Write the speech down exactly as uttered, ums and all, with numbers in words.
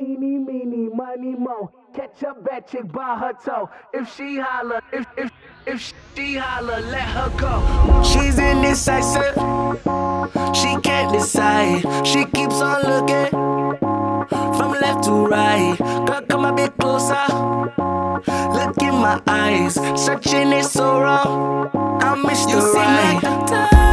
Eeny, meeny, miny, mo. Catch a bad chick by her toe. If she holler, if if if she holler, let her go. She's indecisive. She can't decide. She keeps on looking from left to right. Girl, come a bit closer. Look in my eyes. Searching is so wrong. I missed you the right.